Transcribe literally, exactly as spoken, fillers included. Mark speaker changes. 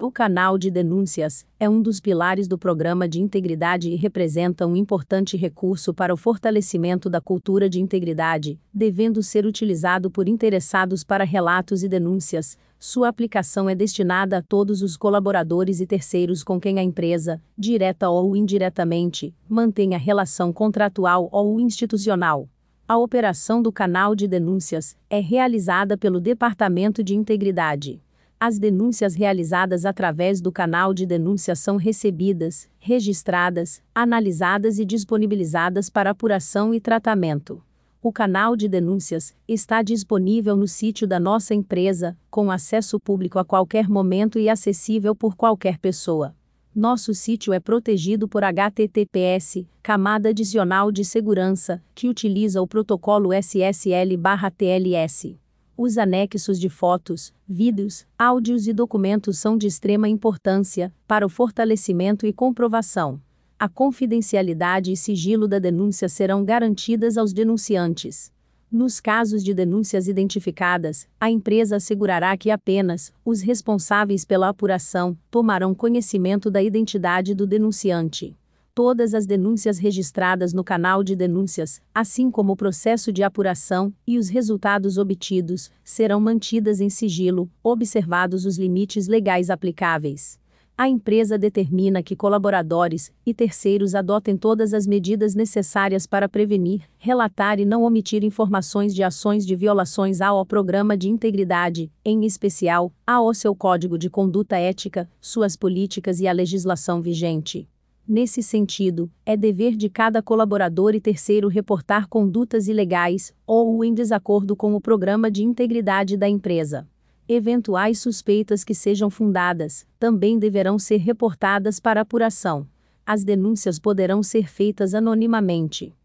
Speaker 1: O canal de denúncias é um dos pilares do Programa de Integridade e representa um importante recurso para o fortalecimento da cultura de integridade, devendo ser utilizado por interessados para relatos e denúncias. Sua aplicação é destinada a todos os colaboradores e terceiros com quem a empresa, direta ou indiretamente, mantém a relação contratual ou institucional. A operação do canal de denúncias é realizada pelo Departamento de Integridade. As denúncias realizadas através do canal de denúncia são recebidas, registradas, analisadas e disponibilizadas para apuração e tratamento. O canal de denúncias está disponível no sítio da nossa empresa, com acesso público a qualquer momento e acessível por qualquer pessoa. Nosso sítio é protegido por H T T P S, camada adicional de segurança, que utiliza o protocolo S S L barra T L S. Os anexos de fotos, vídeos, áudios e documentos são de extrema importância para o fortalecimento e comprovação. A confidencialidade e sigilo da denúncia serão garantidas aos denunciantes. Nos casos de denúncias identificadas, a empresa assegurará que apenas os responsáveis pela apuração tomarão conhecimento da identidade do denunciante. Todas as denúncias registradas no canal de denúncias, assim como o processo de apuração e os resultados obtidos, serão mantidas em sigilo, observados os limites legais aplicáveis. A empresa determina que colaboradores e terceiros adotem todas as medidas necessárias para prevenir, relatar e não omitir informações de ações de violações ao Programa de Integridade, em especial, ao seu Código de Conduta Ética, suas políticas e a legislação vigente. Nesse sentido, é dever de cada colaborador e terceiro reportar condutas ilegais ou em desacordo com o programa de integridade da empresa. Eventuais suspeitas que sejam fundadas, também deverão ser reportadas para apuração. As denúncias poderão ser feitas anonimamente.